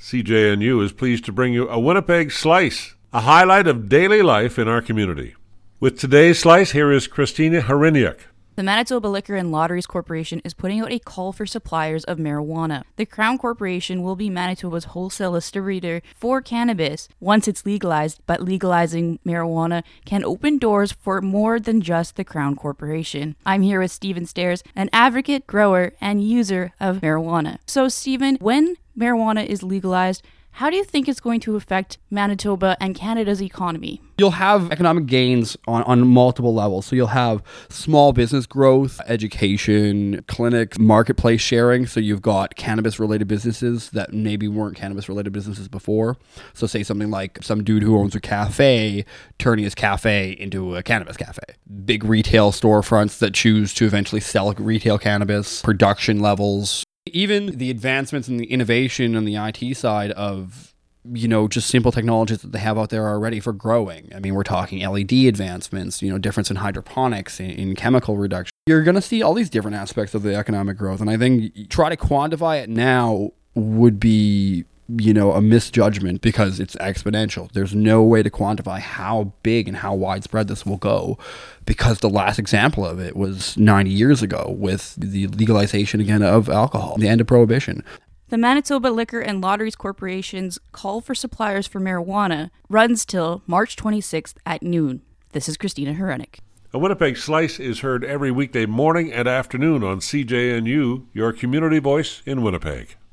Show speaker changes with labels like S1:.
S1: CJNU is pleased to bring you a Winnipeg Slice, a highlight of daily life in our community. With today's Slice, here is Christina Hryniuk.
S2: The Manitoba Liquor and Lotteries Corporation is putting out a call for suppliers of marijuana. The Crown Corporation will be Manitoba's wholesale distributor for cannabis once it's legalized, but legalizing marijuana can open doors for more than just the Crown Corporation. I'm here with Stephen Stairs, an advocate, grower, and user of marijuana. So Stephen, when marijuana is legalized, how do you think it's going to affect Manitoba and Canada's economy?
S3: You'll have economic gains on multiple levels. So you'll have small business growth, education, clinics, marketplace sharing. So you've got cannabis-related businesses that maybe weren't cannabis-related businesses before. So say something like some dude who owns a cafe turning his cafe into a cannabis cafe. Big retail storefronts that choose to eventually sell retail cannabis, production levels. Even the advancements and the innovation on the IT side of, just simple technologies that they have out there already for growing. I mean, we're talking LED advancements, difference in hydroponics, in chemical reduction. You're going to see all these different aspects of the economic growth. And I think try to quantify it now would be, a misjudgment because it's exponential. There's no way to quantify how big and how widespread this will go because the last example of it was 90 years ago with the legalization again of alcohol, the end of prohibition.
S2: The Manitoba Liquor and Lotteries Corporation's call for suppliers for marijuana runs till March 26th at noon. This is Christina Hryniuk.
S1: A Winnipeg Slice is heard every weekday morning and afternoon on CJNU, your community voice in Winnipeg.